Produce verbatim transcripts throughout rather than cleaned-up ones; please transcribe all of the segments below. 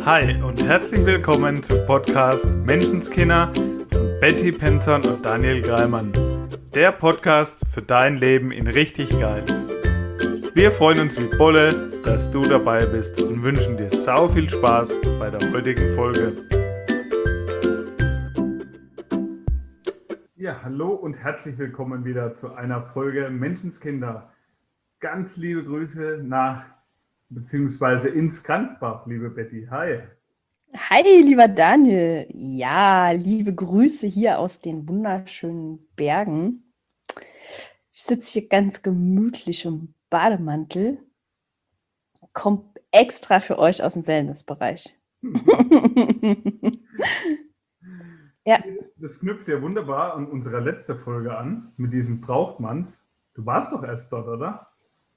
Hi und herzlich willkommen zum Podcast Menschenskinder von Betty Penton und Daniel Greimann. Der Podcast für dein Leben in richtig geil. Wir freuen uns wie Bolle, dass du dabei bist und wünschen dir sau viel Spaß bei der heutigen Folge. Ja, hallo und herzlich willkommen wieder zu einer Folge Menschenskinder. Ganz liebe Grüße nach beziehungsweise ins Kranzbach, liebe Betty. Hi. Hi, lieber Daniel. Ja, liebe Grüße hier aus den wunderschönen Bergen. Ich sitze hier ganz gemütlich im Bademantel. Kommt extra für euch aus dem Wellnessbereich. Ja. Das knüpft ja wunderbar an unsere letzte Folge an, mit diesem Brauchtmanns. Du warst doch erst dort, oder?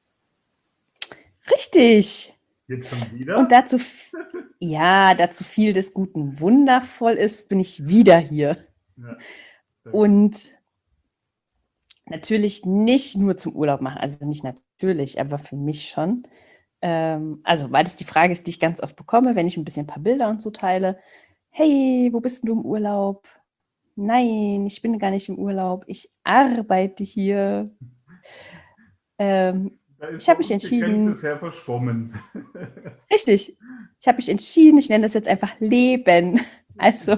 Richtig. Jetzt schon wieder? Und dazu, ja, dazu viel des Guten wundervoll ist, bin ich wieder hier. Ja, und natürlich nicht nur zum Urlaub machen, also nicht natürlich, aber für mich schon. Ähm, also, weil das die Frage ist, die ich ganz oft bekomme, wenn ich ein bisschen ein paar Bilder und so teile. Hey, wo bist denn du im Urlaub? Nein, ich bin gar nicht im Urlaub. Ich arbeite hier. Ähm, ich habe mich entschieden. Das ist sehr verschwommen. Richtig. Ich habe mich entschieden, ich nenne das jetzt einfach Leben. Also,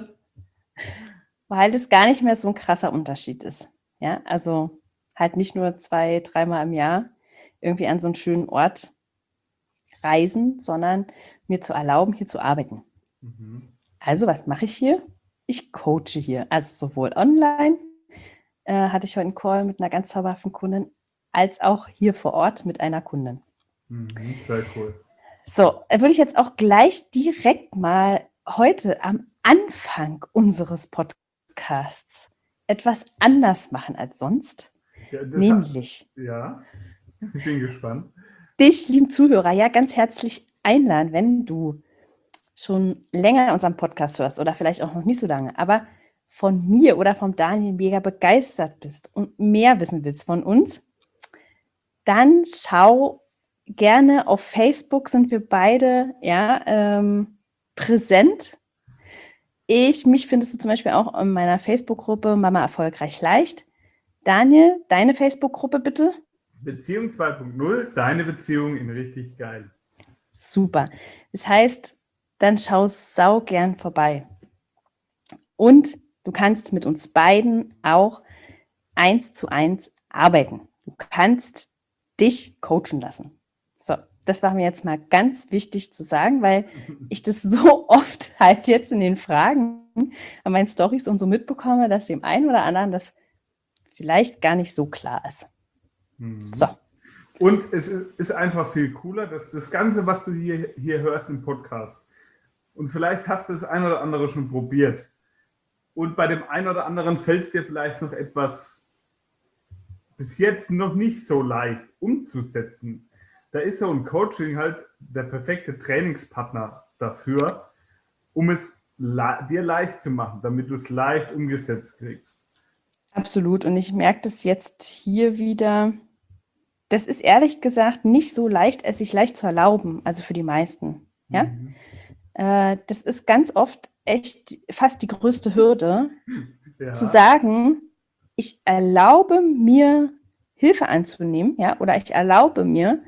weil das gar nicht mehr so ein krasser Unterschied ist. Ja, also halt nicht nur zwei, dreimal im Jahr irgendwie an so einen schönen Ort reisen, sondern mir zu erlauben, hier zu arbeiten. Mhm. Also, was mache ich hier? Ich coache hier. Also sowohl online, äh, hatte ich heute einen Call mit einer ganz zauberhaften Kundin, als auch hier vor Ort mit einer Kundin. Mhm, sehr cool. So, dann würde ich jetzt auch gleich direkt mal heute am Anfang unseres Podcasts etwas anders machen als sonst. Ja, Nämlich, hat, ja, ich bin gespannt. Dich, lieben Zuhörer, ja ganz herzlich einladen, wenn du schon länger unseren Podcast hörst oder vielleicht auch noch nicht so lange, aber von mir oder vom Daniel mega begeistert bist und mehr wissen willst von uns, dann schau gerne auf Facebook, sind wir beide ja ähm, präsent. Ich, mich findest du zum Beispiel auch in meiner Facebook-Gruppe Mama erfolgreich leicht. Daniel, deine Facebook-Gruppe bitte? Beziehung zwei Punkt null, deine Beziehung in richtig geil. Super. Das heißt, dann schau sau gern vorbei. Und du kannst mit uns beiden auch eins zu eins arbeiten. Du kannst dich coachen lassen. So, das war mir jetzt mal ganz wichtig zu sagen, weil ich das so oft halt jetzt in den Fragen an meinen Storys und so mitbekomme, dass dem einen oder anderen das vielleicht gar nicht so klar ist. Mhm. So. Und es ist einfach viel cooler, dass das Ganze, was du hier, hier hörst im Podcast, und vielleicht hast du das ein oder andere schon probiert, und bei dem einen oder anderen fällt es dir vielleicht noch etwas bis jetzt noch nicht so leicht umzusetzen. Da ist so ein Coaching halt der perfekte Trainingspartner dafür, um es le- dir leicht zu machen, damit du es leicht umgesetzt kriegst. Absolut. Und ich merke das jetzt hier wieder. Das ist ehrlich gesagt nicht so leicht, es sich leicht zu erlauben, also für die meisten. Ja? Mhm. Äh, das ist ganz oft echt fast die größte Hürde, Ja. zu sagen, ich erlaube mir Hilfe anzunehmen, ja, oder ich erlaube mir,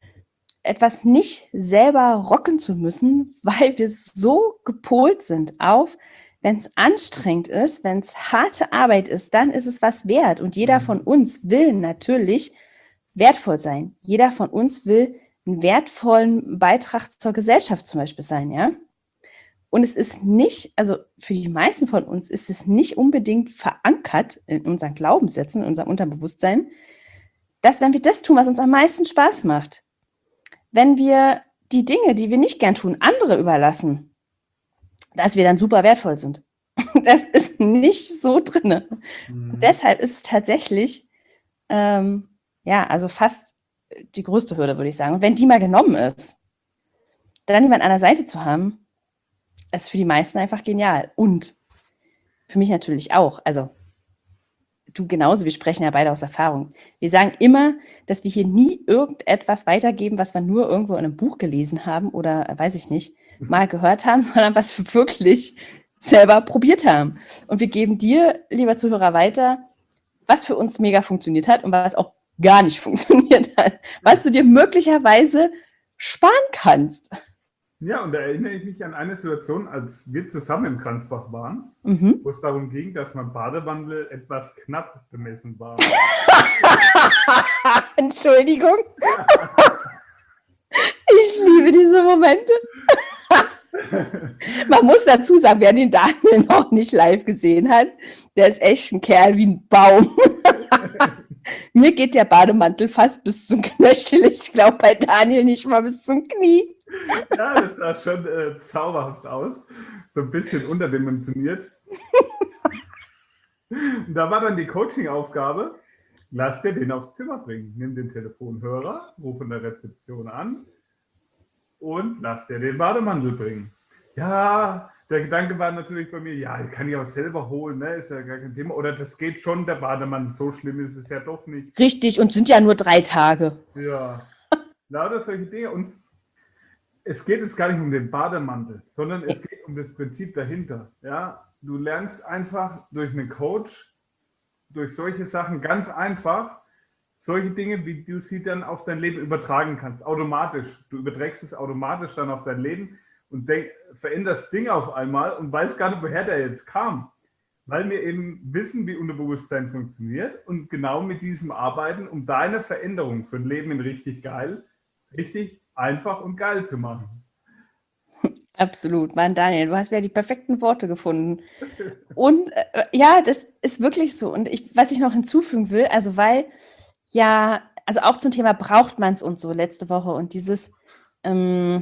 etwas nicht selber rocken zu müssen, weil wir so gepolt sind auf, wenn es anstrengend ist, wenn es harte Arbeit ist, dann ist es was wert. Und jeder von uns will natürlich wertvoll sein. Jeder von uns will einen wertvollen Beitrag zur Gesellschaft zum Beispiel sein, ja. Und es ist nicht, also für die meisten von uns ist es nicht unbedingt verankert in unseren Glaubenssätzen, in unserem Unterbewusstsein, dass wenn wir das tun, was uns am meisten Spaß macht, wenn wir die Dinge, die wir nicht gern tun, andere überlassen, dass wir dann super wertvoll sind. Das ist nicht so drin. Mhm. Deshalb ist es tatsächlich, ähm, ja, also fast die größte Hürde, würde ich sagen. Und wenn die mal genommen ist, dann jemand an der Seite zu haben, ist für die meisten einfach genial. Und für mich natürlich auch. Also du genauso, wir sprechen ja beide aus Erfahrung. Wir sagen immer, dass wir hier nie irgendetwas weitergeben, was wir nur irgendwo in einem Buch gelesen haben oder weiß ich nicht, mal gehört haben, sondern was wir wirklich selber probiert haben. Und wir geben dir, lieber Zuhörer, weiter, was für uns mega funktioniert hat und was auch gar nicht funktioniert hat. Was du dir möglicherweise sparen kannst. Ja, und da erinnere ich mich an eine Situation, als wir zusammen im Kranzbach waren, Mhm. wo es darum ging, dass mein Badewandel etwas knapp bemessen war. Entschuldigung. Ich liebe diese Momente. Man muss dazu sagen, wer den Daniel noch nicht live gesehen hat, der ist echt ein Kerl wie ein Baum. Mir geht der Bademantel fast bis zum Knöchel. Ich glaube bei Daniel nicht mal bis zum Knie. Ja, das sah schon äh, zauberhaft aus. So ein bisschen unterdimensioniert. Und da war dann die Coaching-Aufgabe, lass dir den aufs Zimmer bringen. Nimm den Telefonhörer, ruf in der Rezeption an und lass dir den Bademantel bringen. Ja, der Gedanke war natürlich bei mir, ja, kann ich auch selber holen, ne? Ist ja gar kein Thema. Oder das geht schon, der Bademantel, so schlimm ist es ja doch nicht. Richtig, und sind ja nur drei Tage. Ja, lauter solche Dinge. Und es geht jetzt gar nicht um den Bademantel, sondern es geht um das Prinzip dahinter. Ja, du lernst einfach durch einen Coach, durch solche Sachen ganz einfach, solche Dinge, wie du sie dann auf dein Leben übertragen kannst, automatisch. Du überträgst es automatisch dann auf dein Leben und denk, veränderst Dinge auf einmal und weißt gar nicht, woher der jetzt kam. Weil wir eben wissen, wie Unterbewusstsein funktioniert und genau mit diesem arbeiten, um deine Veränderung für ein Leben in richtig geil, richtig einfach und geil zu machen. Absolut, Mann, Daniel, du hast ja die perfekten Worte gefunden. Und äh, ja, das ist wirklich so. Und ich, was ich noch hinzufügen will, also weil ja, also auch zum Thema braucht man es und so letzte Woche und dieses, ähm,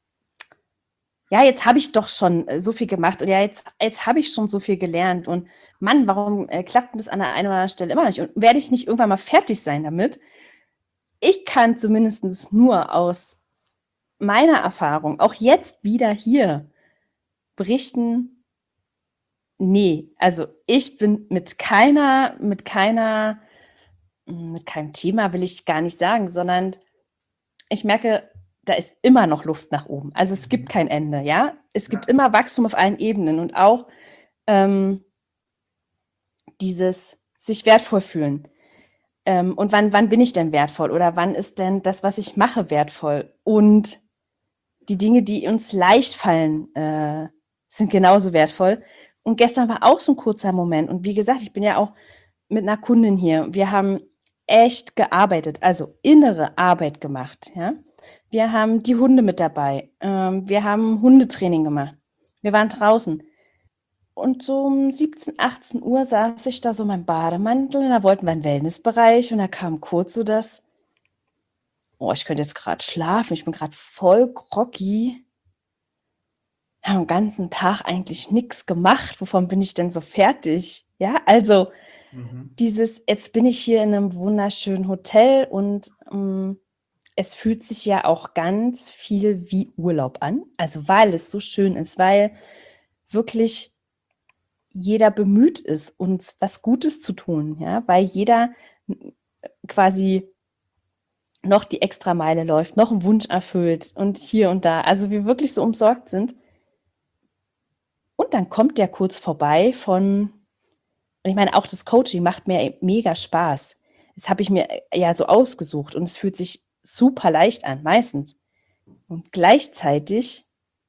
ja, jetzt habe ich doch schon äh, so viel gemacht und ja, jetzt, jetzt habe ich schon so viel gelernt und Mann, warum äh, klappt denn das an der einen oder anderen Stelle immer nicht? Und werde ich nicht irgendwann mal fertig sein damit? Ich kann zumindest nur aus meiner Erfahrung, auch jetzt wieder hier, berichten, nee, also ich bin mit keiner, mit keiner, mit keinem Thema will ich gar nicht sagen, sondern ich merke, da ist immer noch Luft nach oben. Also es gibt kein Ende, ja. Es gibt Ja. immer Wachstum auf allen Ebenen und auch ähm, dieses sich wertvoll fühlen. Ähm, und wann, wann bin ich denn wertvoll? Oder wann ist denn das, was ich mache, wertvoll? Und die Dinge, die uns leicht fallen, äh, sind genauso wertvoll. Und gestern war auch so ein kurzer Moment. Und wie gesagt, ich bin ja auch mit einer Kundin hier. Wir haben echt gearbeitet, also innere Arbeit gemacht. Ja? Wir haben die Hunde mit dabei. Ähm, wir haben Hundetraining gemacht. Wir waren draußen. Und so um siebzehn, achtzehn Uhr saß ich da so in meinem Bademantel und da wollten wir einen Wellnessbereich und da kam kurz so das, oh, ich könnte jetzt gerade schlafen, ich bin gerade voll groggy. Ich habe den ganzen Tag eigentlich nichts gemacht. Wovon bin ich denn so fertig? Ja, also Mhm. dieses, jetzt bin ich hier in einem wunderschönen Hotel und ähm, es fühlt sich ja auch ganz viel wie Urlaub an. Also weil es so schön ist, weil wirklich jeder bemüht ist, uns was Gutes zu tun, ja, weil jeder quasi noch die Extrameile läuft, noch einen Wunsch erfüllt und hier und da. Also wir wirklich so umsorgt sind. Und dann kommt der kurz vorbei von, und ich meine, auch das Coaching macht mir mega Spaß. Das habe ich mir ja so ausgesucht und es fühlt sich super leicht an, meistens. Und gleichzeitig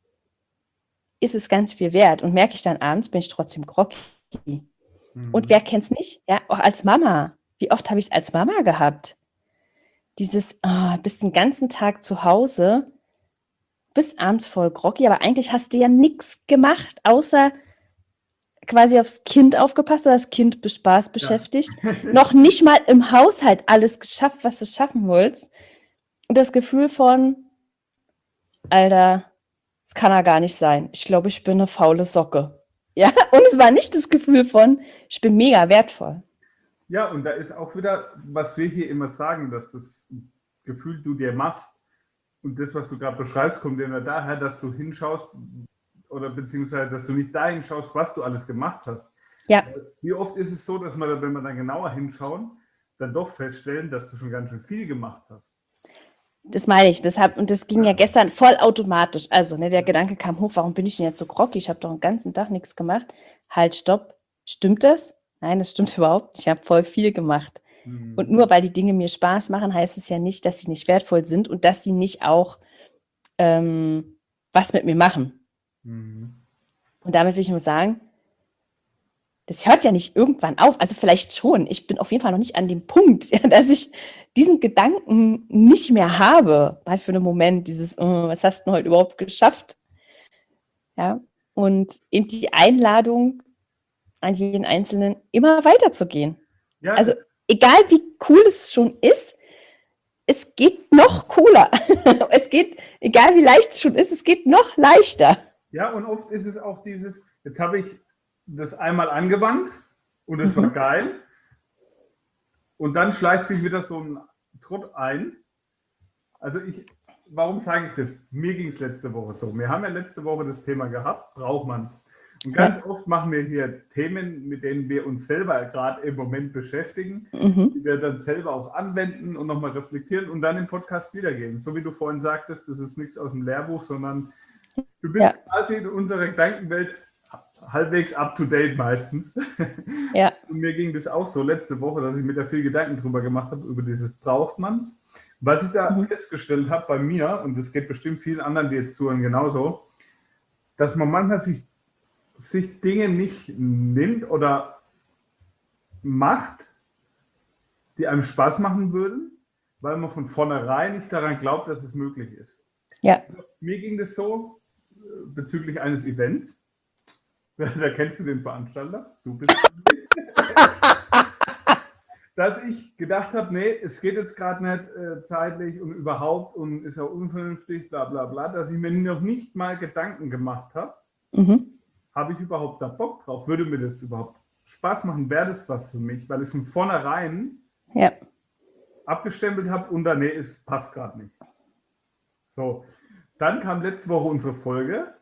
ist es ganz viel wert und merke ich dann abends, bin ich trotzdem groggy. Mhm. Und wer kennt's nicht? Ja, auch als Mama. Wie oft habe ich es als Mama gehabt? Dieses, oh, bist den ganzen Tag zu Hause, bist abends voll groggy, aber eigentlich hast du ja nichts gemacht, außer quasi aufs Kind aufgepasst oder das Kind bespaßt, beschäftigt. Ja. Noch nicht mal im Haushalt alles geschafft, was du schaffen wolltest. Und das Gefühl von, Alter, das kann er gar nicht sein. Ich glaube, ich bin eine faule Socke. Ja, und es war nicht das Gefühl von, ich bin mega wertvoll. Ja, und da ist auch wieder, was wir hier immer sagen, dass das Gefühl du dir machst und das, was du gerade beschreibst, kommt immer daher, dass du hinschaust oder beziehungsweise, dass du nicht dahin schaust, was du alles gemacht hast. Ja. Wie oft ist es so, dass wir, wenn wir dann genauer hinschauen, dann doch feststellen, dass du schon ganz schön viel gemacht hast. Das meine ich. Das hab, und das ging ja gestern voll automatisch. Also, ne, der Gedanke kam hoch, warum bin ich denn jetzt so groggy? Ich habe doch den ganzen Tag nichts gemacht. Halt, stopp. Stimmt das? Nein, das stimmt überhaupt nicht. Ich habe voll viel gemacht. Mhm. Und nur weil die Dinge mir Spaß machen, heißt es ja nicht, dass sie nicht wertvoll sind und dass sie nicht auch ähm, was mit mir machen. Mhm. Und damit will ich nur sagen, das hört ja nicht irgendwann auf. Also vielleicht schon. Ich bin auf jeden Fall noch nicht an dem Punkt, ja, dass ich diesen Gedanken nicht mehr habe. Halt für einen Moment dieses, oh, was hast du denn heute überhaupt geschafft? Ja. Und eben die Einladung an jeden Einzelnen, immer weiterzugehen. Ja, Also egal wie cool es schon ist, es geht noch cooler. Es geht, egal wie leicht es schon ist, es geht noch leichter. ja, und oft ist es auch dieses, jetzt habe ich das einmal angewandt und es war geil. Und dann schleicht sich wieder so ein Trott ein. Also ich, warum sage ich das? Mir ging es letzte Woche so. Wir haben ja letzte Woche das Thema gehabt, braucht man es. Und ganz ja. oft machen wir hier Themen, mit denen wir uns selber gerade im Moment beschäftigen, mhm. die wir dann selber auch anwenden und nochmal reflektieren und dann im Podcast wiedergeben. So wie du vorhin sagtest, das ist nichts aus dem Lehrbuch, sondern du bist ja. quasi in unserer Gedankenwelt halbwegs up-to-date meistens. Ja. Und mir ging das auch so letzte Woche, dass ich mir da viel Gedanken drüber gemacht habe, über dieses braucht man's. Was ich da mhm. festgestellt habe bei mir, und das geht bestimmt vielen anderen, die jetzt zuhören, genauso, dass man manchmal sich, sich Dinge nicht nimmt oder macht, die einem Spaß machen würden, weil man von vornherein nicht daran glaubt, dass es möglich ist. Ja. Mir ging das so bezüglich eines Events. Da kennst du den Veranstalter. Du bist dass ich gedacht habe, nee, es geht jetzt gerade nicht äh, zeitlich und überhaupt und ist ja unvernünftig, bla bla bla, dass ich mir noch nicht mal Gedanken gemacht habe, mhm. habe ich überhaupt da Bock drauf? Würde mir das überhaupt Spaß machen? Wäre das was für mich? Weil ich es von vornherein ja. abgestempelt habe und dann, nee, es passt gerade nicht. So, dann kam letzte Woche unsere Folge.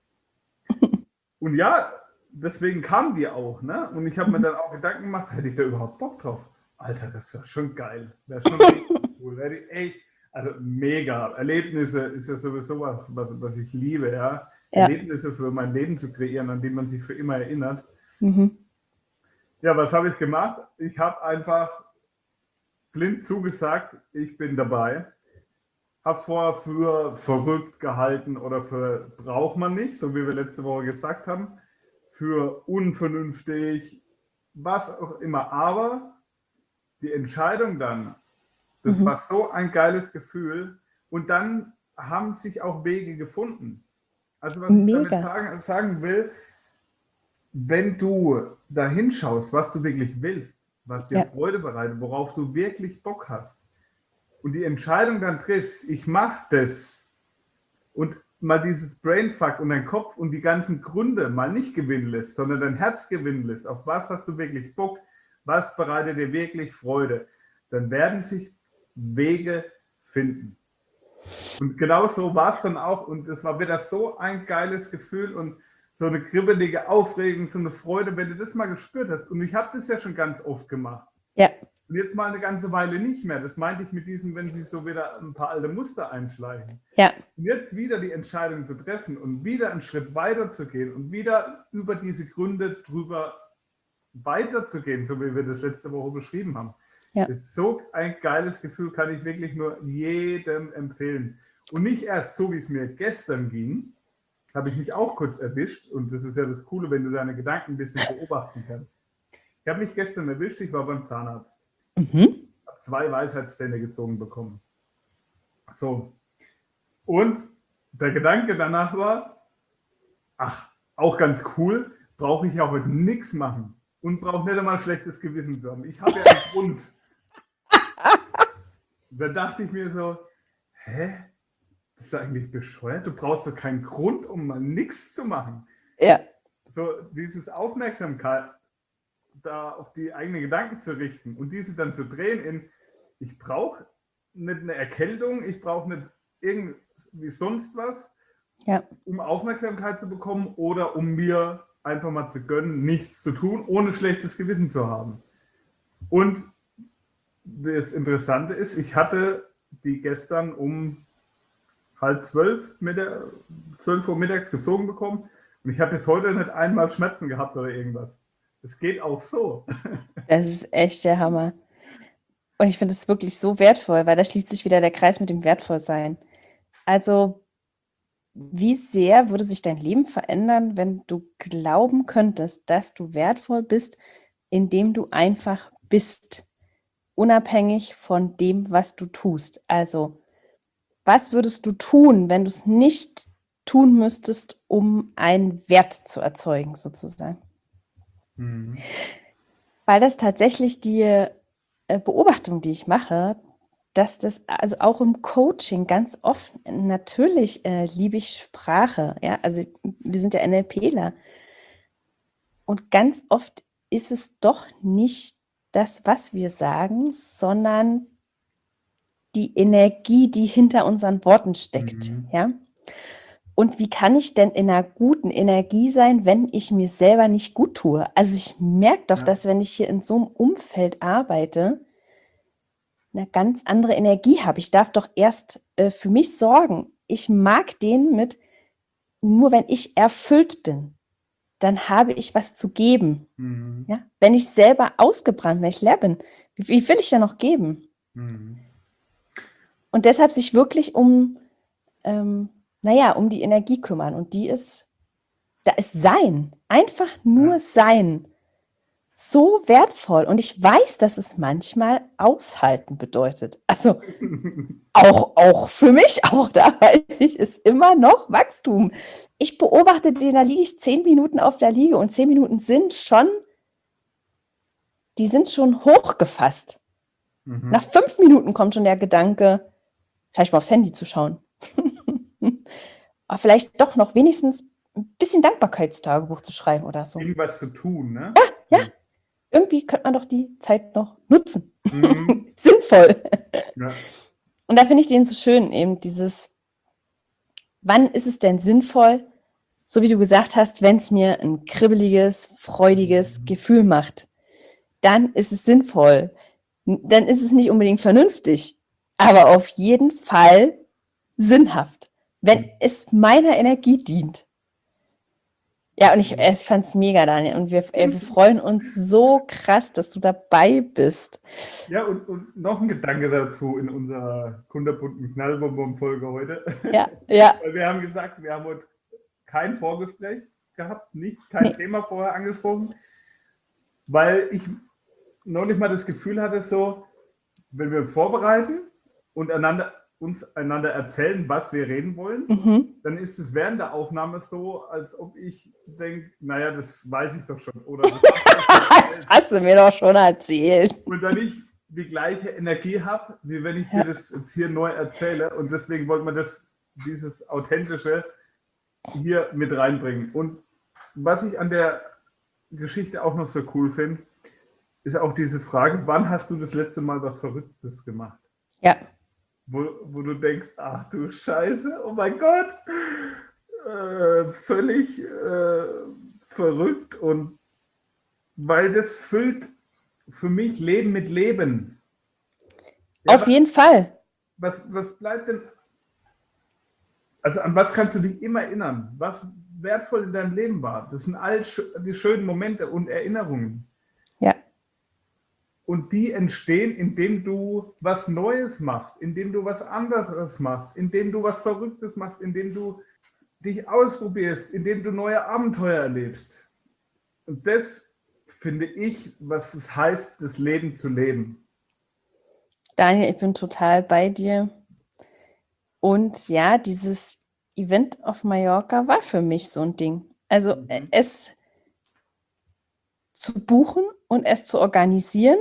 Und ja, deswegen kam die auch, ne? Und ich habe mir dann auch Gedanken gemacht, hätte ich da überhaupt Bock drauf? Alter, das wäre schon geil. Wäre schon cool. Wäre die echt, also mega. Erlebnisse ist ja sowieso was, was, was ich liebe, ja? Ja. Erlebnisse für mein Leben zu kreieren, an die man sich für immer erinnert. Mhm. Ja, was habe ich gemacht? Ich habe einfach blind zugesagt, ich bin dabei. Habe vorher für verrückt gehalten oder für braucht man nicht, so wie wir letzte Woche gesagt haben, für unvernünftig, was auch immer. Aber die Entscheidung dann, das mhm. war so ein geiles Gefühl und dann haben sich auch Wege gefunden. Also was Mega. ich damit sagen, sagen will, wenn du da hinschaust, was du wirklich willst, was dir ja. Freude bereitet, worauf du wirklich Bock hast, und die Entscheidung dann triffst, ich mache das und mal dieses Brainfuck und dein Kopf und die ganzen Gründe mal nicht gewinnen lässt, sondern dein Herz gewinnen lässt, auf was hast du wirklich Bock, was bereitet dir wirklich Freude, dann werden sich Wege finden. Und genau so war es dann auch und es war wieder so ein geiles Gefühl und so eine kribbelige Aufregung, so eine Freude, wenn du das mal gespürt hast. Und ich habe das ja schon ganz oft gemacht. Ja. Und jetzt mal eine ganze Weile nicht mehr. Das meinte ich mit diesem, wenn sie so wieder ein paar alte Muster einschleichen. Ja. Und jetzt wieder die Entscheidung zu treffen und wieder einen Schritt weiter zu gehen und wieder über diese Gründe drüber weiterzugehen, so wie wir das letzte Woche beschrieben haben. Ja. Das ist so ein geiles Gefühl, kann ich wirklich nur jedem empfehlen. Und nicht erst so, wie es mir gestern ging, habe ich mich auch kurz erwischt. Und das ist ja das Coole, wenn du deine Gedanken ein bisschen beobachten kannst. Ich habe mich gestern erwischt, ich war beim Zahnarzt. Mhm. Habe zwei Weisheitszähne gezogen bekommen. So. Und der Gedanke danach war, ach, auch ganz cool, brauche ich ja heute nichts machen und brauche nicht einmal ein schlechtes Gewissen zu haben. Ich habe ja einen Grund. Da dachte ich mir so, hä? Das ist eigentlich bescheuert? Du brauchst doch keinen Grund, um mal nichts zu machen. Ja. So, dieses Aufmerksamkeit da auf die eigenen Gedanken zu richten und diese dann zu drehen in, ich brauche nicht eine Erkältung, ich brauche nicht irgendwie sonst was, ja. um Aufmerksamkeit zu bekommen oder um mir einfach mal zu gönnen, nichts zu tun, ohne schlechtes Gewissen zu haben. Und das Interessante ist, ich hatte die gestern um halb zwölf, Mittag, zwölf Uhr mittags gezogen bekommen. Und ich habe bis heute nicht einmal Schmerzen gehabt oder irgendwas. Es geht auch so. Das ist echt der Hammer. Und ich finde es wirklich so wertvoll, weil da schließt sich wieder der Kreis mit dem Wertvollsein. Also, wie sehr würde sich dein Leben verändern, wenn du glauben könntest, dass du wertvoll bist, indem du einfach bist, unabhängig von dem, was du tust. Also, was würdest du tun, wenn du es nicht tun müsstest, um einen Wert zu erzeugen, sozusagen? Mhm. Weil das tatsächlich die äh, Beobachtung, die ich mache, dass das also auch im Coaching ganz oft, natürlich äh, liebe ich Sprache, ja, also wir sind ja NLPler und ganz oft ist es doch nicht das, was wir sagen, sondern die Energie, die hinter unseren Worten steckt, Mhm. ja. Und wie kann ich denn in einer guten Energie sein, wenn ich mir selber nicht gut tue? Also ich merke doch, Ja. dass wenn ich hier in so einem Umfeld arbeite, eine ganz andere Energie habe. Ich darf doch erst äh, für mich sorgen. Ich mag den mit, nur wenn ich erfüllt bin, dann habe ich was zu geben. Mhm. Ja? Wenn ich selber ausgebrannt, wenn ich leer bin, wie, wie will ich da noch geben? Mhm. Und deshalb sich wirklich um, ähm, naja, um die Energie kümmern. Und die ist, da ist Sein. Einfach nur Ja. Sein. So wertvoll. Und ich weiß, dass es manchmal aushalten bedeutet. Also auch, auch für mich, auch da weiß ich, ist immer noch Wachstum. Ich beobachte den, da liege ich zehn Minuten auf der Liege und zehn Minuten sind schon, die sind schon hochgefasst. Mhm. Nach fünf Minuten kommt schon der Gedanke, vielleicht mal aufs Handy zu schauen. Aber vielleicht doch noch wenigstens ein bisschen Dankbarkeitstagebuch zu schreiben oder so. Irgendwas zu tun, ne? Ja, irgendwie könnte man doch die Zeit noch nutzen. Mhm. Sinnvoll. Ja. Und da finde ich den so schön, eben dieses, wann ist es denn sinnvoll, so wie du gesagt hast, wenn es mir ein kribbeliges, freudiges Gefühl macht, dann ist es sinnvoll. Dann ist es nicht unbedingt vernünftig, aber auf jeden Fall sinnhaft, wenn es meiner Energie dient. Ja, und ich, ich fand es mega, Daniel. Und wir, äh, wir freuen uns so krass, dass du dabei bist. Ja, und, und noch ein Gedanke dazu in unserer kunterbunten Knallbonbon-Folge heute. Ja, ja. Weil wir haben gesagt, wir haben heute kein Vorgespräch gehabt, nichts, kein Nee. Thema vorher angesprochen, weil ich neulich mal das Gefühl hatte, so, wenn wir uns vorbereiten und einander, uns einander erzählen, was wir reden wollen, Mhm. dann ist es während der Aufnahme so, als ob ich denke, naja, das weiß ich doch schon. Oder das Das hast du mir doch schon erzählt. und dann ich die gleiche Energie habe, wie wenn ich Ja. dir das jetzt hier neu erzähle. Und deswegen wollte man das, dieses Authentische hier mit reinbringen. Und was ich an der Geschichte auch noch so cool finde, ist auch diese Frage, wann hast du das letzte Mal was Verrücktes gemacht? Ja, Wo, wo du denkst, ach du Scheiße, oh mein Gott, äh, völlig äh, verrückt. Und weil das füllt für mich Leben mit Leben. Ja, auf jeden Fall. was, was bleibt denn, also an was kannst du dich immer erinnern, was wertvoll in deinem Leben war? Das sind all sch- die schönen Momente und Erinnerungen. Ja, Und die entstehen, indem du was Neues machst, indem du was anderes machst, indem du was Verrücktes machst, indem du dich ausprobierst, indem du neue Abenteuer erlebst. Und das finde ich, was es heißt, das Leben zu leben. Daniel, ich bin total bei dir. Und ja, dieses Event auf Mallorca war für mich so ein Ding. Also Mhm. äh, es zu buchen und es zu organisieren,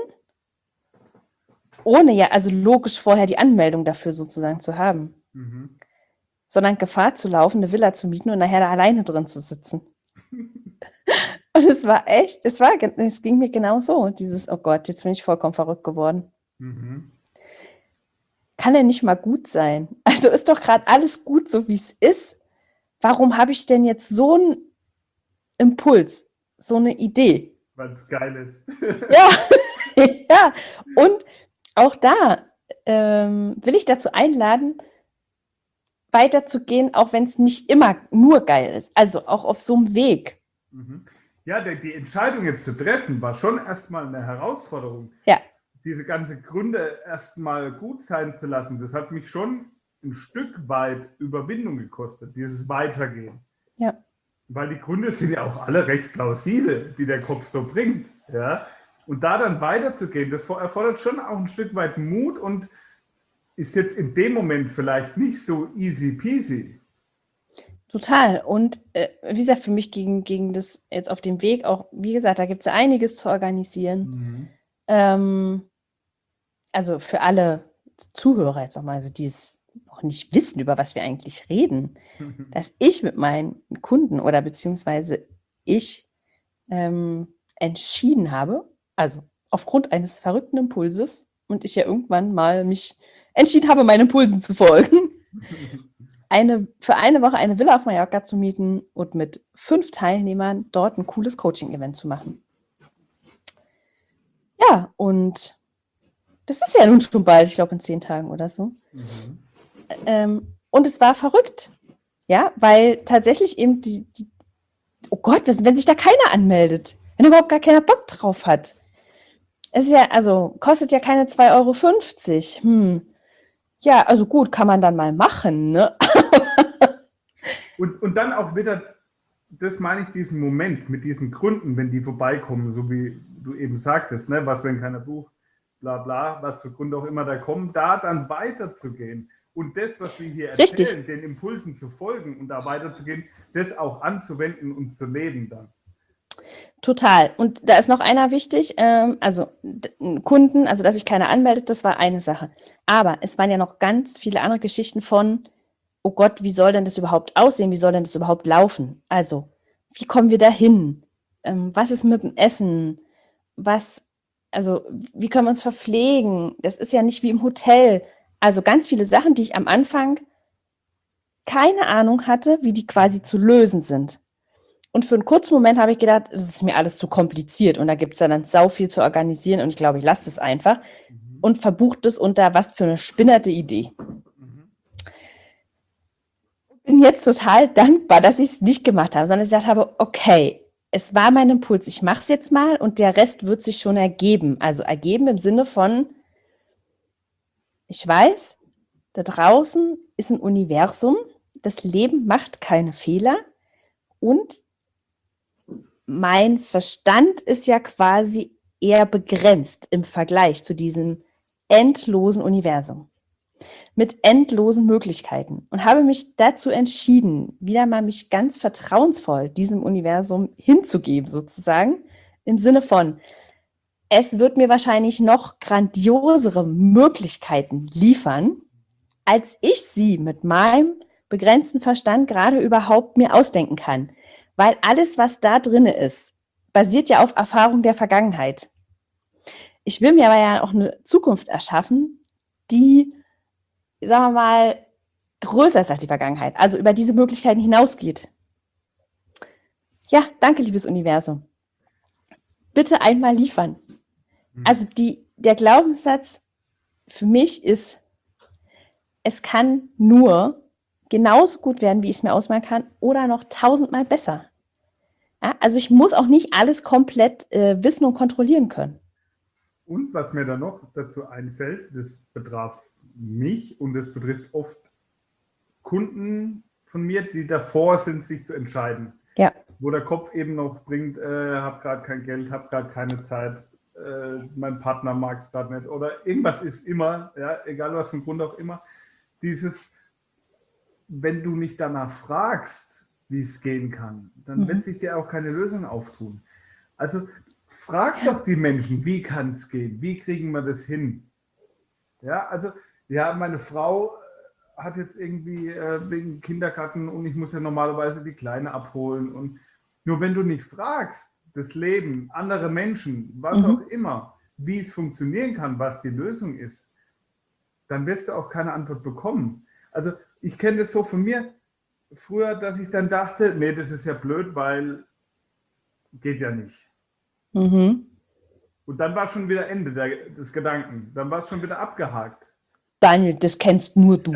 ohne ja, also logisch vorher die Anmeldung dafür sozusagen zu haben, Mhm. sondern Gefahr zu laufen, eine Villa zu mieten und nachher da alleine drin zu sitzen. Und es war echt, es war, ge- es ging mir genau so, dieses, oh Gott, jetzt bin ich vollkommen verrückt geworden. Mhm. Kann er nicht mal gut sein? Also ist doch gerade alles gut, so wie es ist. Warum habe ich denn jetzt so einen Impuls, so eine Idee? Weil es geil ist. Ja, ja. Und auch da, ähm, will ich dazu einladen, weiterzugehen, auch wenn es nicht immer nur geil ist. Also auch auf so einem Weg. Mhm. Ja, die, die Entscheidung jetzt zu treffen, war schon erstmal eine Herausforderung. Ja. Diese ganze Gründe erstmal gut sein zu lassen, das hat mich schon ein Stück weit Überwindung gekostet, dieses Weitergehen. Ja. Weil die Gründe sind ja auch alle recht plausibel, die der Kopf so bringt. Ja? Und da dann weiterzugehen, das erfordert schon auch ein Stück weit Mut und ist jetzt in dem Moment vielleicht nicht so easy peasy. Total. Und äh, wie gesagt, für mich gegen, gegen das jetzt auf dem Weg auch, wie gesagt, da gibt es ja einiges zu organisieren. Mhm. Ähm, also für alle Zuhörer jetzt nochmal, also die es noch nicht wissen, über was wir eigentlich reden, dass ich mit meinen Kunden oder beziehungsweise ich ähm, entschieden habe, also aufgrund eines verrückten Impulses und ich ja irgendwann mal mich entschieden habe, meinen Impulsen zu folgen, eine, für eine Woche eine Villa auf Mallorca zu mieten und mit fünf Teilnehmern dort ein cooles Coaching-Event zu machen. Ja, und das ist ja nun schon bald, ich glaube in zehn Tagen oder so. Mhm. Ähm, und es war verrückt, ja, weil tatsächlich eben die, die oh Gott, was, wenn sich da keiner anmeldet, wenn überhaupt gar keiner Bock drauf hat. Es ist ja, also, kostet ja keine zwei Euro fünfzig. Hm. Ja, also gut, kann man dann mal machen, ne? und, und dann auch wieder, das meine ich, diesen Moment mit diesen Gründen, wenn die vorbeikommen, so wie du eben sagtest, ne, was, wenn keiner bucht, bla bla, was für Gründe auch immer da kommen, da dann weiterzugehen und das, was wir hier erzählen, Richtig. den Impulsen zu folgen und da weiterzugehen, das auch anzuwenden und zu leben dann. Total. Und da ist noch einer wichtig, ähm, also Kunden, also dass sich keiner anmeldet, das war eine Sache. Aber es waren ja noch ganz viele andere Geschichten von, oh Gott, wie soll denn das überhaupt aussehen? Wie soll denn das überhaupt laufen? Also, wie kommen wir da hin? Ähm, was ist mit dem Essen? Was, also, wie können wir uns verpflegen? Das ist ja nicht wie im Hotel. Also ganz viele Sachen, die ich am Anfang keine Ahnung hatte, wie die quasi zu lösen sind. Und für einen kurzen Moment habe ich gedacht, es ist mir alles zu kompliziert und da gibt es ja dann sau viel zu organisieren und ich glaube, ich lasse das einfach mhm. und verbucht es unter was für eine spinnerte Idee. Mhm. Bin jetzt total dankbar, dass ich es nicht gemacht habe, sondern ich gesagt habe, okay, es war mein Impuls, ich mache es jetzt mal und der Rest wird sich schon ergeben. Also ergeben im Sinne von, ich weiß, da draußen ist ein Universum, das Leben macht keine Fehler und mein Verstand ist ja quasi eher begrenzt im Vergleich zu diesem endlosen Universum mit endlosen Möglichkeiten und habe mich dazu entschieden, wieder mal mich ganz vertrauensvoll diesem Universum hinzugeben, sozusagen, im Sinne von, es wird mir wahrscheinlich noch grandiosere Möglichkeiten liefern, als ich sie mit meinem begrenzten Verstand gerade überhaupt mir ausdenken kann. Weil alles, was da drin ist, basiert ja auf Erfahrung der Vergangenheit. Ich will mir aber ja auch eine Zukunft erschaffen, die, sagen wir mal, größer ist als die Vergangenheit, also über diese Möglichkeiten hinausgeht. Ja, danke, liebes Universum. Bitte einmal liefern. Mhm. Also die, der Glaubenssatz für mich ist, es kann nur genauso gut werden, wie ich es mir ausmalen kann, oder noch tausendmal besser. Ja, also ich muss auch nicht alles komplett äh, wissen und kontrollieren können. Und was mir dann noch dazu einfällt, das betraf mich und das betrifft oft Kunden von mir, die davor sind, sich zu entscheiden. Ja. Wo der Kopf eben noch bringt, äh, habe gerade kein Geld, habe gerade keine Zeit, äh, mein Partner mag es gerade nicht oder irgendwas ist immer, ja, egal was für ein Grund auch immer. Dieses, wenn du nicht danach fragst, wie es gehen kann, dann mhm. wird sich dir auch keine Lösung auftun. Also frag doch die Menschen, wie kann es gehen? Wie kriegen wir das hin? Ja, also, ja, meine Frau hat jetzt irgendwie äh, wegen Kindergarten und ich muss ja normalerweise die Kleine abholen. Und nur wenn du nicht fragst, das Leben, andere Menschen, was mhm. auch immer, wie es funktionieren kann, was die Lösung ist, dann wirst du auch keine Antwort bekommen. Also ich kenne das so von mir früher, dass ich dann dachte, nee, das ist ja blöd, weil geht ja nicht. Mhm. Und dann war schon wieder Ende der, des Gedanken. Dann war es schon wieder abgehakt. Daniel, das kennst nur du.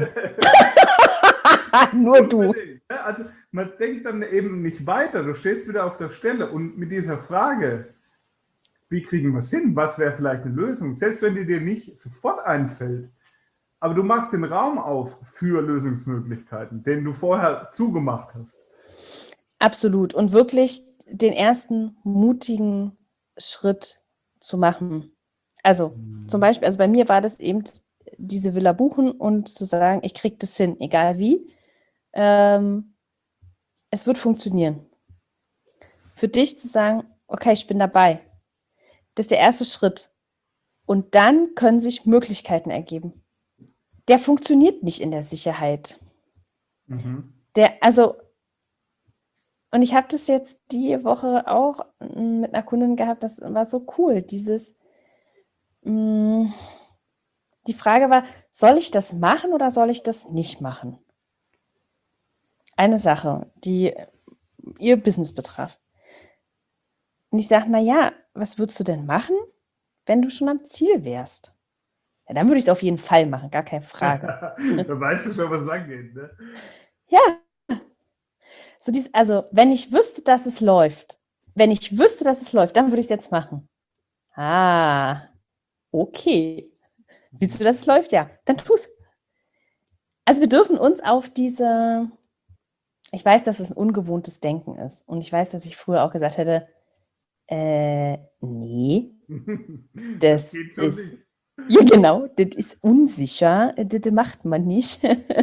Nur du. Ja, also man denkt dann eben nicht weiter, du stehst wieder auf der Stelle und mit dieser Frage, wie kriegen wir es hin, was wäre vielleicht eine Lösung, selbst wenn die dir nicht sofort einfällt, aber du machst den Raum auf für Lösungsmöglichkeiten, den du vorher zugemacht hast. Absolut. Und wirklich den ersten mutigen Schritt zu machen. Also mhm. zum Beispiel, also bei mir war das eben diese Villa buchen und zu sagen, ich kriege das hin, egal wie. Ähm, es wird funktionieren. Für dich zu sagen, okay, ich bin dabei. Das ist der erste Schritt. Und dann können sich Möglichkeiten ergeben. Der funktioniert nicht in der Sicherheit. Mhm. Der, also, und ich habe das jetzt die Woche auch mit einer Kundin gehabt, das war so cool. Dieses, mh, die Frage war, soll ich das machen oder soll ich das nicht machen? Eine Sache, die ihr Business betraf. Und ich sage, naja, was würdest du denn machen, wenn du schon am Ziel wärst? Ja, dann würde ich es auf jeden Fall machen, gar keine Frage. Da weißt du schon, was lang geht, ne? Ja. So dies, also, wenn ich wüsste, dass es läuft, wenn ich wüsste, dass es läuft, dann würde ich es jetzt machen. Ah, okay. Willst du, dass es läuft? Ja, dann tu es. Also wir dürfen uns auf diese, ich weiß, dass es ein ungewohntes Denken ist und ich weiß, dass ich früher auch gesagt hätte, äh, nee, das, das ist, nicht. Ja genau, das ist unsicher, das, das macht man nicht.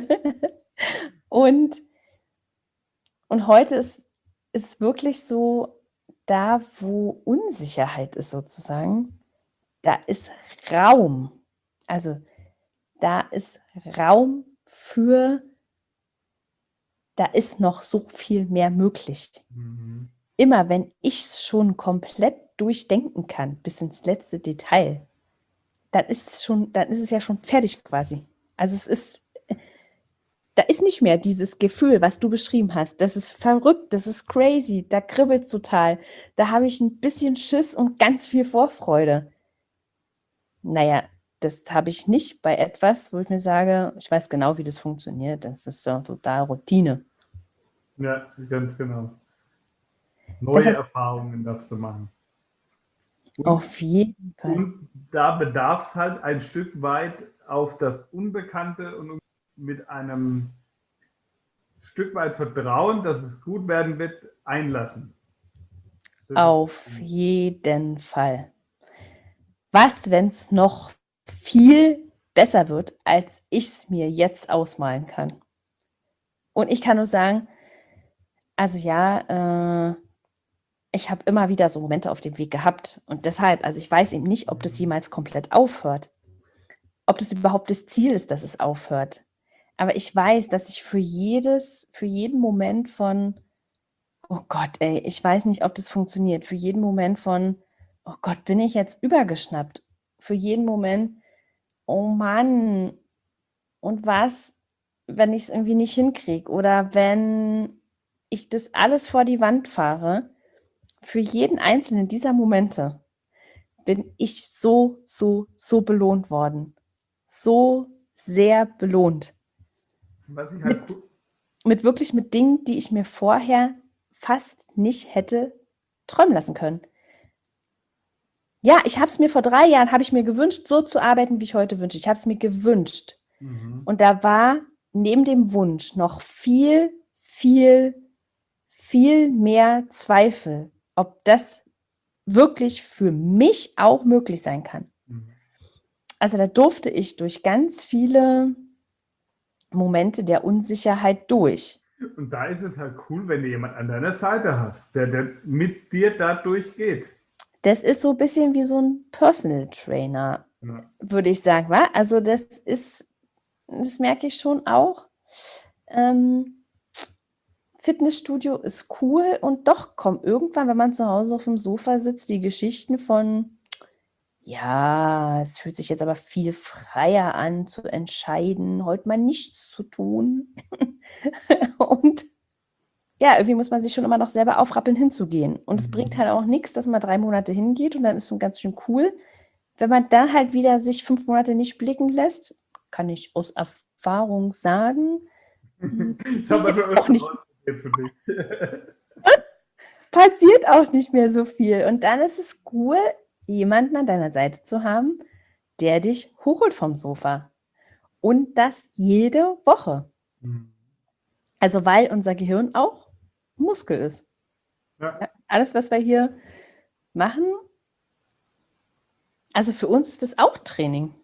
und, und heute ist es wirklich so, da wo Unsicherheit ist sozusagen, da ist Raum, also da ist Raum für, da ist noch so viel mehr möglich. Mhm. Immer wenn ich es schon komplett durchdenken kann, bis ins letzte Detail, dann ist es schon, dann ist es ja schon fertig quasi. Also es ist, da ist nicht mehr dieses Gefühl, was du beschrieben hast. Das ist verrückt, das ist crazy, da kribbelt es total. Da habe ich ein bisschen Schiss und ganz viel Vorfreude. Naja, das habe ich nicht bei etwas, wo ich mir sage, ich weiß genau, wie das funktioniert. Das ist so total Routine. Ja, ganz genau. Neue Deshalb, Erfahrungen darfst du machen. Und, auf jeden Fall. Und da bedarf es halt ein Stück weit auf das Unbekannte und mit einem Stück weit Vertrauen, dass es gut werden wird, einlassen. Das auf jeden Fall. Was, wenn es noch viel besser wird, als ich es mir jetzt ausmalen kann? Und ich kann nur sagen, also ja, äh, ich habe immer wieder so Momente auf dem Weg gehabt und deshalb, also ich weiß eben nicht, ob das jemals komplett aufhört, ob das überhaupt das Ziel ist, dass es aufhört. Aber ich weiß, dass ich für jedes, für jeden Moment von, oh Gott, ey, ich weiß nicht, ob das funktioniert, für jeden Moment von, oh Gott, bin ich jetzt übergeschnappt, für jeden Moment, oh Mann, und was, wenn ich es irgendwie nicht hinkriege oder wenn ich das alles vor die Wand fahre, für jeden einzelnen dieser Momente bin ich so, so, so belohnt worden. So sehr belohnt. Was ich halt mit, mit wirklich mit Dingen, die ich mir vorher fast nicht hätte träumen lassen können. Ja, ich habe es mir vor drei Jahren, habe ich mir gewünscht, so zu arbeiten, wie ich heute wünsche. Ich habe es mir gewünscht. Mhm. Und da war neben dem Wunsch noch viel, viel, viel mehr Zweifel, ob das wirklich für mich auch möglich sein kann. Mhm. Also da durfte ich durch ganz viele Momente der Unsicherheit durch. Und da ist es halt cool, wenn du jemand an deiner Seite hast, der, der mit dir da durchgeht. Das ist so ein bisschen wie so ein Personal Trainer, ja. Würde ich sagen. Wa? Also das ist, das merke ich schon auch. Ähm, Fitnessstudio ist cool und doch kommen irgendwann, wenn man zu Hause auf dem Sofa sitzt, die Geschichten von, ja, es fühlt sich jetzt aber viel freier an zu entscheiden, heute mal nichts zu tun. Und ja, irgendwie muss man sich schon immer noch selber aufrappeln, hinzugehen. Und es mhm. bringt halt auch nichts, dass man drei Monate hingeht und dann ist schon ganz schön cool. Wenn man dann halt wieder sich fünf Monate nicht blicken lässt, kann ich aus Erfahrung sagen. Das haben wir schon Auch nicht, öfter für dich. passiert auch nicht mehr so viel. Und dann ist es cool, jemanden an deiner Seite zu haben, der dich hochholt vom Sofa. Und das jede Woche. Hm. Also weil unser Gehirn auch Muskel ist. Ja. Ja, alles, was wir hier machen, also für uns ist das auch Training.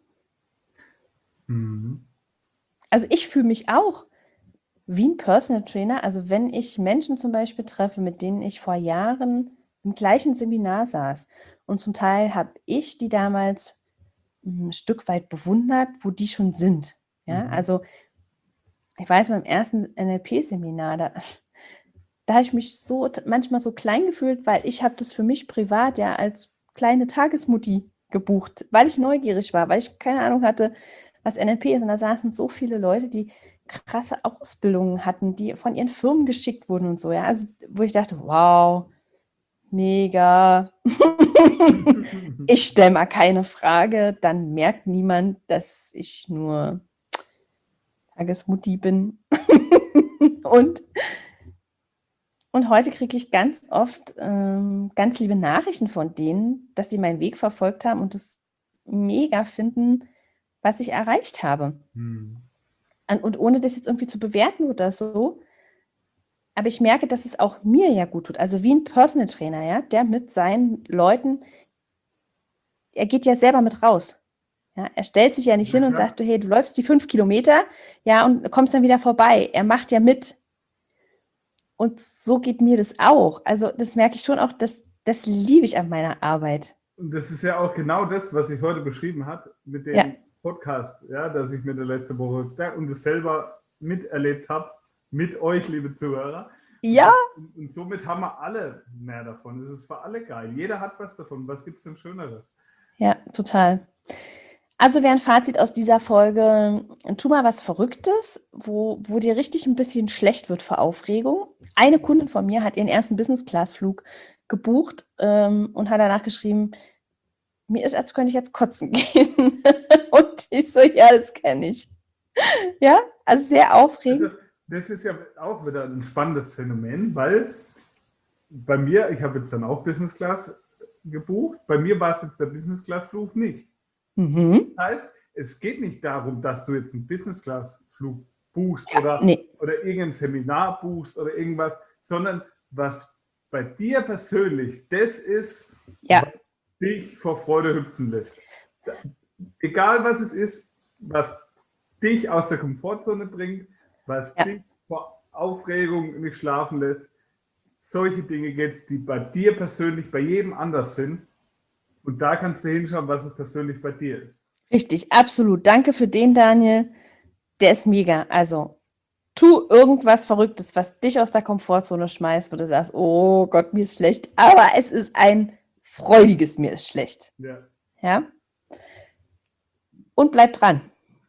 Mhm. Also ich fühle mich auch wie ein Personal Trainer. Also wenn ich Menschen zum Beispiel treffe, mit denen ich vor Jahren im gleichen Seminar saß und zum Teil habe ich die damals ein Stück weit bewundert, wo die schon sind. Ja, Mhm. also ich weiß, beim ersten N L P-Seminar, da, da habe ich mich so manchmal so klein gefühlt, weil ich habe das für mich privat ja als kleine Tagesmutti gebucht, weil ich neugierig war, weil ich keine Ahnung hatte, was N L P ist. Und da saßen so viele Leute, die krasse Ausbildungen hatten, die von ihren Firmen geschickt wurden und so. Ja, also wo ich dachte, wow, mega. Ich stelle mal keine Frage, dann merkt niemand, dass ich nur Tagesmutti bin. und, und heute kriege ich ganz oft ähm, ganz liebe Nachrichten von denen, dass sie meinen Weg verfolgt haben und das mega finden, was ich erreicht habe. Mhm. Und, und ohne das jetzt irgendwie zu bewerten oder so, aber ich merke, dass es auch mir ja gut tut. Also wie ein Personal Trainer, ja, der mit seinen Leuten, er geht ja selber mit raus. Ja, er stellt sich ja nicht Ja, hin und klar. sagt, du, hey, du läufst die fünf Kilometer, ja, und kommst dann wieder vorbei. Er macht ja mit. Und so geht mir das auch. Also das merke ich schon auch, das, das liebe ich an meiner Arbeit. Und das ist ja auch genau das, was ich heute beschrieben habe mit dem Ja, Podcast, ja, dass ich mir der letzte Woche da und das selber miterlebt habe, mit euch, liebe Zuhörer. ja, Und, und somit haben wir alle mehr davon. Es ist für alle geil. Jeder hat was davon. Was gibt es denn Schöneres? ja, total. Also wäre ein Fazit aus dieser Folge, tu mal was Verrücktes, wo, wo dir richtig ein bisschen schlecht wird vor Aufregung. Eine Kundin von mir hat ihren ersten Business-Class-Flug gebucht ähm, und hat danach geschrieben, mir ist, als könnte ich jetzt kotzen gehen. Und ich so, ja, das kenne ich. Ja, also sehr aufregend. Also, das ist ja auch wieder ein spannendes Phänomen, weil bei mir, ich habe jetzt dann auch Business Class gebucht, bei mir war es jetzt der Business Class Flug nicht. Mhm. Das heißt, es geht nicht darum, dass du jetzt einen Business Class Flug buchst Ja, oder, nee, oder irgendein Seminar buchst oder irgendwas, sondern was bei dir persönlich das ist, ja, was dich vor Freude hüpfen lässt. Egal was es ist, was dich aus der Komfortzone bringt, was ja, dich vor Aufregung nicht schlafen lässt. Solche Dinge geht es, die bei dir persönlich, bei jedem anders sind. Und da kannst du hinschauen, was es persönlich bei dir ist. richtig, absolut. Danke für den, Daniel. Der ist mega. Also, tu irgendwas Verrücktes, was dich aus der Komfortzone schmeißt, wo du sagst, oh Gott, mir ist schlecht. Aber es ist ein freudiges mir ist schlecht. Ja. Ja? Und bleib dran.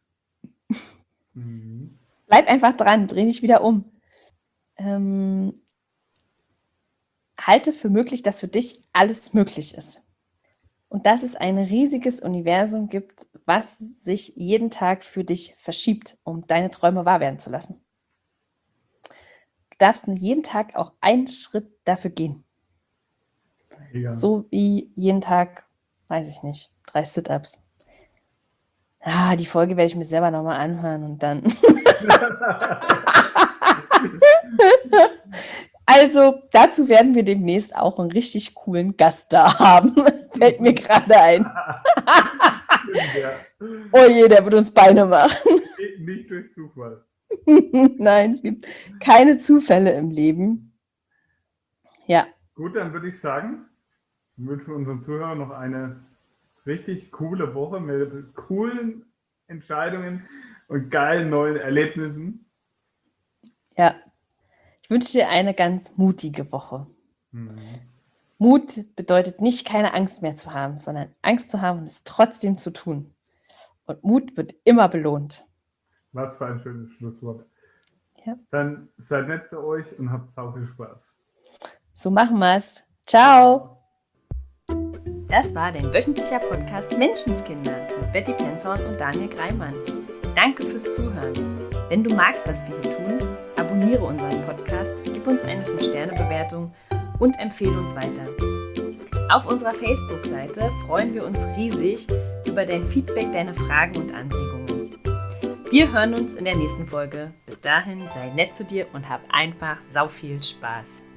Mhm. Bleib einfach dran, dreh dich wieder um. Ähm, halte für möglich, dass für dich alles möglich ist. Und dass es ein riesiges Universum gibt, was sich jeden Tag für dich verschiebt, um deine Träume wahr werden zu lassen. Du darfst nur jeden Tag auch einen Schritt dafür gehen. Ja. So wie jeden Tag, weiß ich nicht, drei Sit-Ups. Ah, die Folge werde ich mir selber nochmal anhören und dann. Also, dazu werden wir demnächst auch einen richtig coolen Gast da haben. Fällt mir gerade ein. Ja. Oh je, der wird uns Beine machen. Nicht durch Zufall. Nein, es gibt keine Zufälle im Leben. Ja, Gut, dann würde ich sagen, wir wünschen unseren Zuhörern noch eine richtig coole Woche mit coolen Entscheidungen und geilen neuen Erlebnissen. ja. Ich wünsche dir eine ganz mutige Woche. Mhm. Mut bedeutet nicht, keine Angst mehr zu haben, sondern Angst zu haben und es trotzdem zu tun. Und Mut wird immer belohnt. Was für ein schönes Schlusswort. Ja. Dann seid nett zu euch und habt sau viel Spaß. So machen wir es. Ciao. Das war dein wöchentlicher Podcast Menschenskinder mit Betty Penzorn und Daniel Greimann. Danke fürs Zuhören. Wenn du magst, was wir hier tun, abonniere unseren Podcast, gib uns eine fünf Sterne Bewertung und empfehle uns weiter. Auf unserer Facebook-Seite freuen wir uns riesig über dein Feedback, deine Fragen und Anregungen. Wir hören uns in der nächsten Folge. Bis dahin, sei nett zu dir und hab einfach sau viel Spaß.